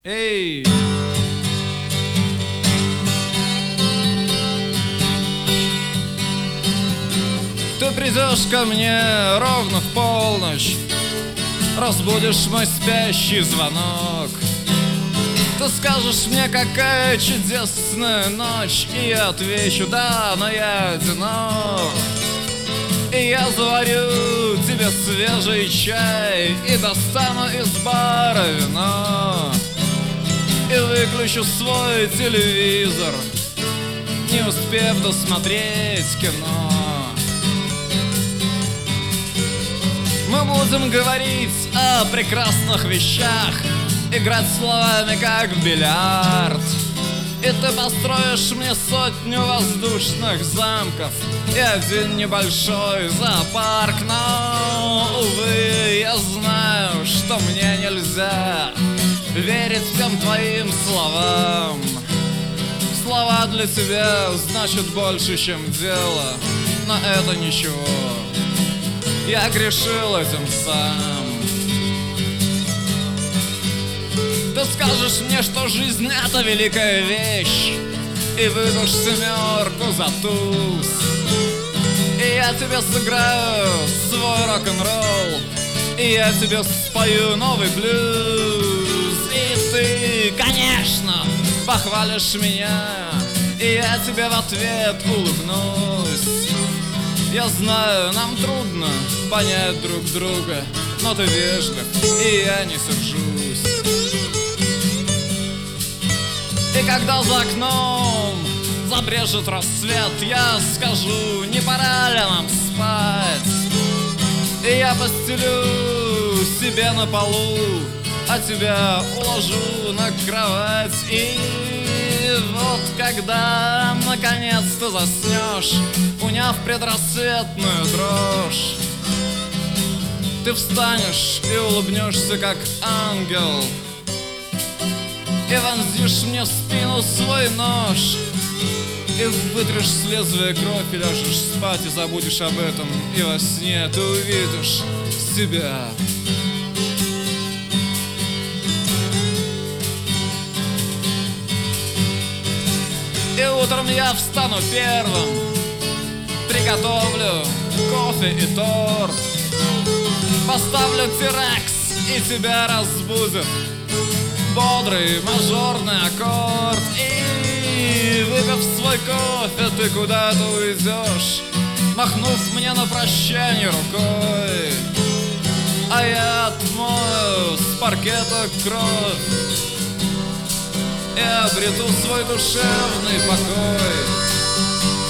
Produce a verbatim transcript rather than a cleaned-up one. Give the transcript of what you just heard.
Эй! Ты придешь ко мне ровно в полночь, разбудишь мой спящий звонок. Ты скажешь мне, какая чудесная ночь, и я отвечу: да, но я одинок. И я заварю тебе свежий чай и достану из бара вино, и выключу свой телевизор, не успев досмотреть кино. Мы будем говорить о прекрасных вещах, играть словами, как в бильярд. И ты построишь мне сотню воздушных замков и один небольшой зоопарк. Но, увы, я знаю, что мне нельзя верить всем твоим словам. Слова для тебя значат больше, чем дело, но это ничего, я грешил этим сам. Ты скажешь мне, что жизнь — это великая вещь, и выдашь семерку за туз. И я тебе сыграю свой рок-н-ролл, и я тебе спою новый блюз. И ты, конечно, похвалишь меня, и я тебе в ответ улыбнусь. Я знаю, нам трудно понять друг друга, но ты вежлив, и я не сержусь. И когда за окном забрежет рассвет, я скажу: не пора ли нам спать? И я постелю себе на полу, а тебя уложу на кровать. И вот когда наконец ты заснешь, уняв предрассветную дрожь, ты встанешь и улыбнешься, как ангел, и вонзишь мне в спину свой нож, и вытрешь с лезвия кровь, и ляжешь спать, и забудешь об этом. И во сне ты увидишь себя. И утром я встану первым, приготовлю кофе и торт, поставлю тирекс, и тебя разбудит бодрый мажорный аккорд. И, выпив свой кофе, ты куда-то уйдешь, махнув мне на прощание рукой, а я отмою с паркета кровь и обрету свой душевный покой.